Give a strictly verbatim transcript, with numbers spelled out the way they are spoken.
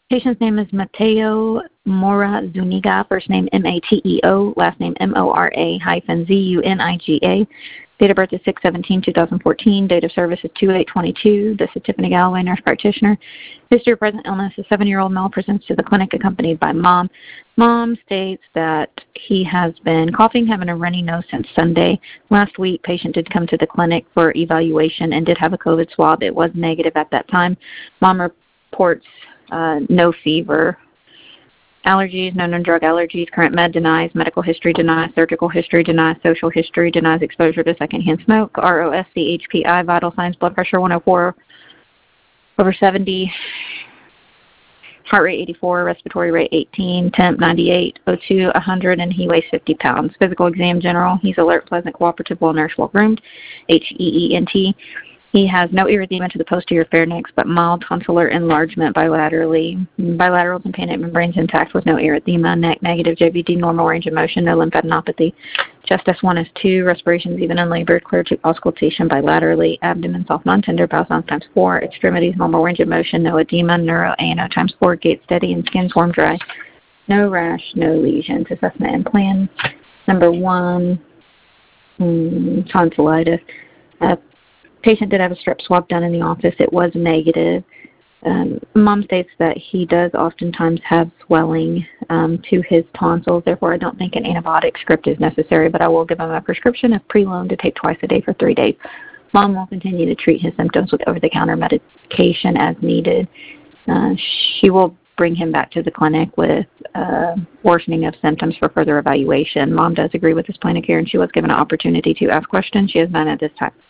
Patient's name is Mateo Mora Zuniga, first name M A T E O, last name M O R A hyphen Z U N I G A. Date of birth is six seventeen two thousand fourteen. Date of service is two eight twenty-two. This is Tiffany Galloway, nurse practitioner. History of present illness. A seven-year-old male presents to the clinic accompanied by mom. Mom states that he has been coughing, having a runny nose since Sunday. Last week, patient did come to the clinic for evaluation and did have a COVID swab. It was negative at that time. Mom reports uh, no fever. Allergies, no known drug allergies, current med denies, medical history denies, surgical history denies, social history denies, exposure to secondhand smoke, R O S C H P I, vital signs, blood pressure one oh four over seventy, heart rate eighty-four, respiratory rate eighteen, temp ninety-eight, O two one hundred, and he weighs fifty pounds. Physical exam general, he's alert, pleasant, cooperative, well-nourished, well-groomed, H E E N T. He has no erythema to the posterior pharynx, but mild tonsillar enlargement bilaterally. Bilateral tympanic membranes intact with no erythema. Neck negative, J V D normal range of motion, no lymphadenopathy. Chest S one, S two, respirations even unlabored, clear to auscultation bilaterally. Abdomen soft, non-tender, bowel sounds times four. Extremities normal range of motion, no edema. Neuro A N O times four, gait steady, and skin form dry. No rash, no lesions. Assessment and plan. Number one, hmm, tonsillitis. Uh, Patient did have a strep swab done in the office. It was negative. Um, mom states that he does oftentimes have swelling um, to his tonsils. Therefore, I don't think an antibiotic script is necessary, but I will give him a prescription of Prelone to take twice a day for three days. Mom will continue to treat his symptoms with over-the-counter medication as needed. Uh, she will bring him back to the clinic with uh, worsening of symptoms for further evaluation. Mom does agree with this plan of care, and she was given an opportunity to ask questions. She has none at this time.